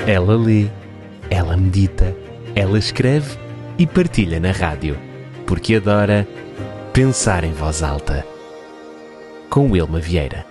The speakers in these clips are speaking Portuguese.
Ela lê, ela medita, ela escreve e partilha na rádio, porque adora pensar em voz alta. Com Wilma Vieira.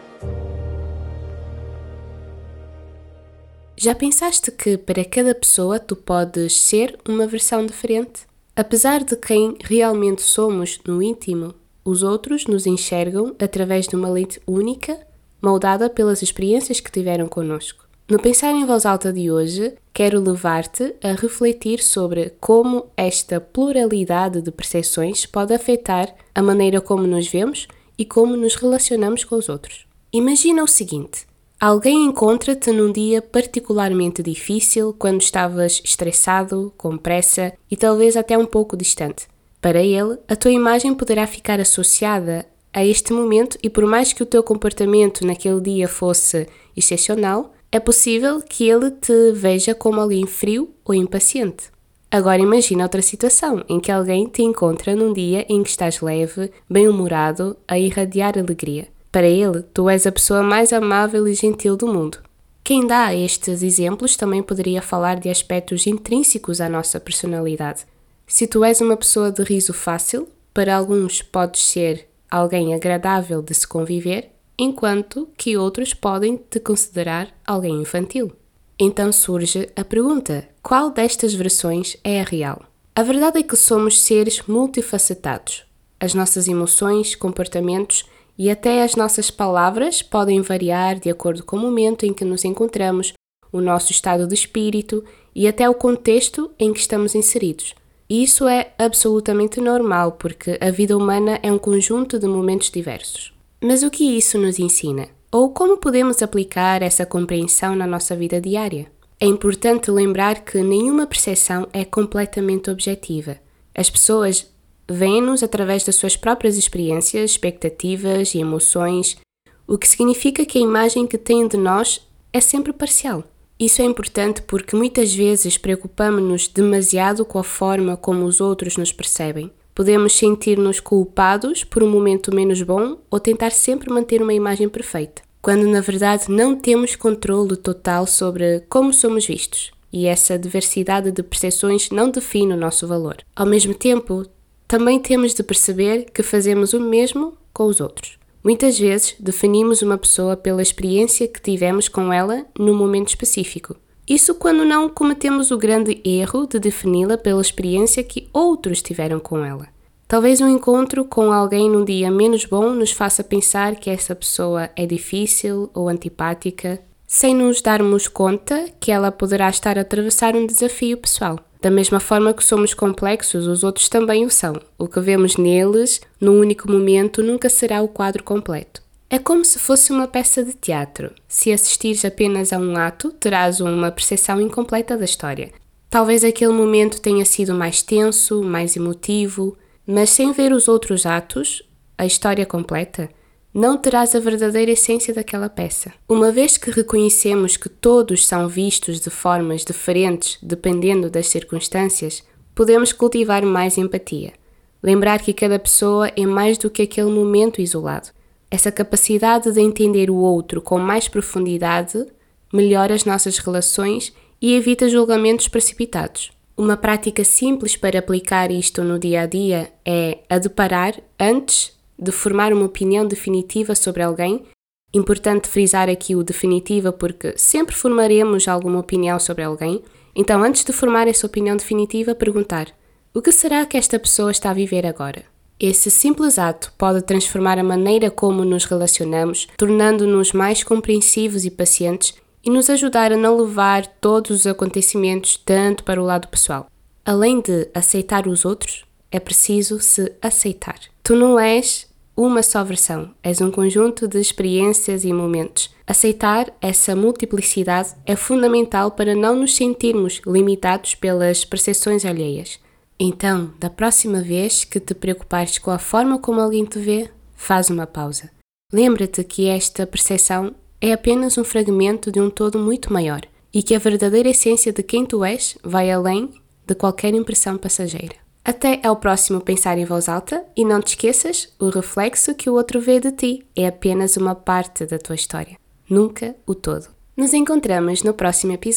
Já pensaste que para cada pessoa tu podes ser uma versão diferente? Apesar de quem realmente somos no íntimo, os outros nos enxergam através de uma lente única, moldada pelas experiências que tiveram connosco. No Pensar em Voz Alta de hoje, quero levar-te a refletir sobre como esta pluralidade de percepções pode afetar a maneira como nos vemos e como nos relacionamos com os outros. Imagina o seguinte: alguém encontra-te num dia particularmente difícil, quando estavas estressado, com pressa e talvez até um pouco distante. Para ele, a tua imagem poderá ficar associada a este momento e por mais que o teu comportamento naquele dia fosse excepcional, é possível que ele te veja como alguém frio ou impaciente. Agora imagina outra situação em que alguém te encontra num dia em que estás leve, bem-humorado, a irradiar alegria. Para ele, tu és a pessoa mais amável e gentil do mundo. Quem dá estes exemplos também poderia falar de aspectos intrínsecos à nossa personalidade. Se tu és uma pessoa de riso fácil, para alguns podes ser alguém agradável de se conviver, enquanto que outros podem te considerar alguém infantil. Então surge a pergunta: qual destas versões é a real? A verdade é que somos seres multifacetados. As nossas emoções, comportamentos e até as nossas palavras podem variar de acordo com o momento em que nos encontramos, o nosso estado de espírito e até o contexto em que estamos inseridos. E isso é absolutamente normal, porque a vida humana é um conjunto de momentos diversos. Mas o que isso nos ensina? Ou como podemos aplicar essa compreensão na nossa vida diária? É importante lembrar que nenhuma percepção é completamente objetiva. As pessoas veem-nos através das suas próprias experiências, expectativas e emoções, o que significa que a imagem que têm de nós é sempre parcial. Isso é importante porque muitas vezes preocupamos-nos demasiado com a forma como os outros nos percebem. Podemos sentir-nos culpados por um momento menos bom ou tentar sempre manter uma imagem perfeita, quando na verdade não temos controle total sobre como somos vistos, e essa diversidade de percepções não define o nosso valor. Ao mesmo tempo, também temos de perceber que fazemos o mesmo com os outros. Muitas vezes definimos uma pessoa pela experiência que tivemos com ela num momento específico. Isso quando não cometemos o grande erro de defini-la pela experiência que outros tiveram com ela. Talvez um encontro com alguém num dia menos bom nos faça pensar que essa pessoa é difícil ou antipática, sem nos darmos conta que ela poderá estar a atravessar um desafio pessoal. Da mesma forma que somos complexos, os outros também o são. O que vemos neles, num único momento, nunca será o quadro completo. É como se fosse uma peça de teatro. Se assistires apenas a um ato, terás uma percepção incompleta da história. Talvez aquele momento tenha sido mais tenso, mais emotivo, mas sem ver os outros atos, a história completa, não terás a verdadeira essência daquela peça. Uma vez que reconhecemos que todos são vistos de formas diferentes dependendo das circunstâncias, podemos cultivar mais empatia. Lembrar que cada pessoa é mais do que aquele momento isolado. Essa capacidade de entender o outro com mais profundidade melhora as nossas relações e evita julgamentos precipitados. Uma prática simples para aplicar isto no dia a dia é a de parar antes de formar uma opinião definitiva sobre alguém. Importante frisar aqui o definitiva porque sempre formaremos alguma opinião sobre alguém. Então, antes de formar essa opinião definitiva, perguntar: o que será que esta pessoa está a viver agora? Esse simples ato pode transformar a maneira como nos relacionamos, tornando-nos mais compreensivos e pacientes e nos ajudar a não levar todos os acontecimentos tanto para o lado pessoal. Além de aceitar os outros, é preciso se aceitar. Tu não és uma só versão, és um conjunto de experiências e momentos. Aceitar essa multiplicidade é fundamental para não nos sentirmos limitados pelas percepções alheias. Então, da próxima vez que te preocupares com a forma como alguém te vê, faz uma pausa. Lembra-te que esta percepção é apenas um fragmento de um todo muito maior e que a verdadeira essência de quem tu és vai além de qualquer impressão passageira. Até ao próximo Pensar em Voz Alta e não te esqueças, o reflexo que o outro vê de ti é apenas uma parte da tua história, nunca o todo. Nos encontramos no próximo episódio.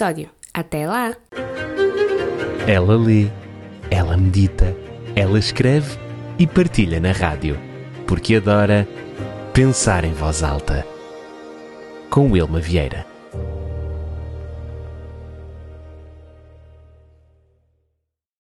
Até lá! Ela lê, ela medita, ela escreve e partilha na rádio, porque adora pensar em voz alta. Com Wilma Vieira.